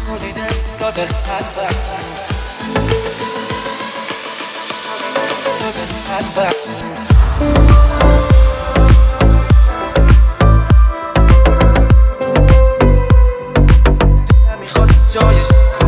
دیده یاد قلبم یاد قلبم میخواد جایش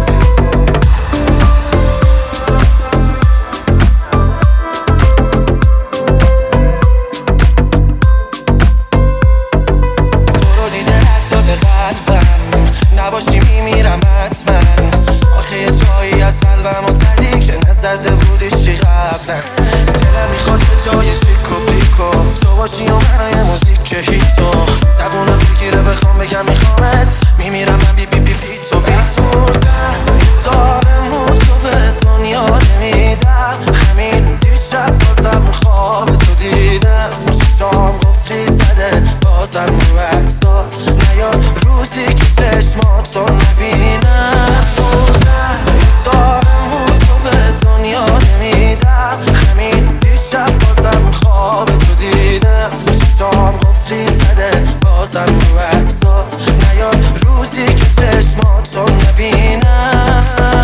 نباشی میمیرم حتما آخه یه جایی از قلبم و زدی که نزده بودیش که قبلا دلم میخواد به جای شیک و پیکو تو باشی و برای موزیک هیتو زبونم بگیره بخوام بگم میخوامت میمیرم من بی بی بی بی تو بی تو زارمون تو به دنیا نمیدم همین دیشب بازم خواب تو دیدم چشام قفلی زده بازم رو عکسات نیاد روزی که چشماتو نبینم زارمون تو به دنیا نمیدم همین دیشب بازم خواب تو دیدم چشام قفلی زده بازم رو عکسات نیاد روزی که چشماتو نبینم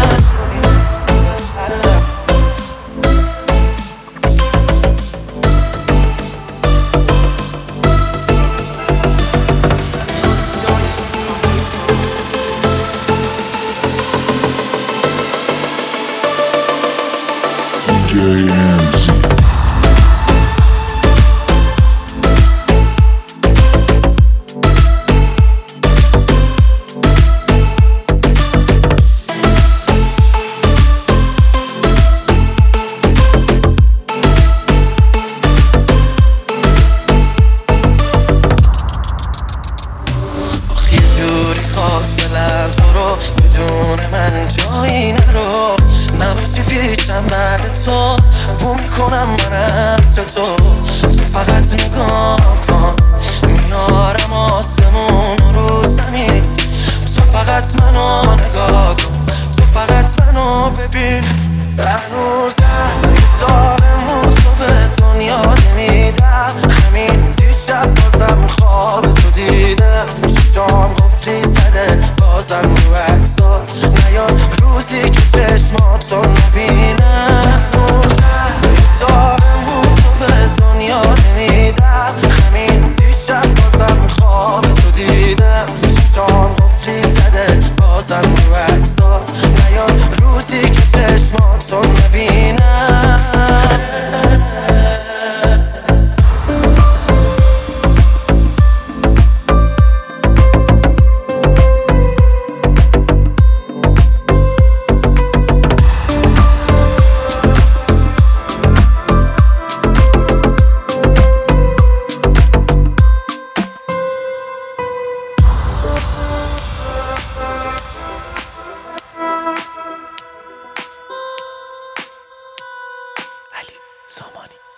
JMC. یه جوری خواست دلم تو رو بدون من جایی نرو نباشی پیشم بعد تو بو میکنم من تو فقط نگاه کن میارم آسمون رو زمین تو فقط منو نگاه کن تو فقط منو ببین هنوزم دارم تو به دنیا نمیدم همین دیشب بازم خواب تو دیدم چشام قفلی زده بازم رو عکسات نیاد روزی که چشماتو نبینم دارم تو به دنیا نمیدم همین دیشب بازم خواب تو دیدم چشام قفلی زده بازم رو عکسات نیاد روزی که چشماتو نبینم علی سامانی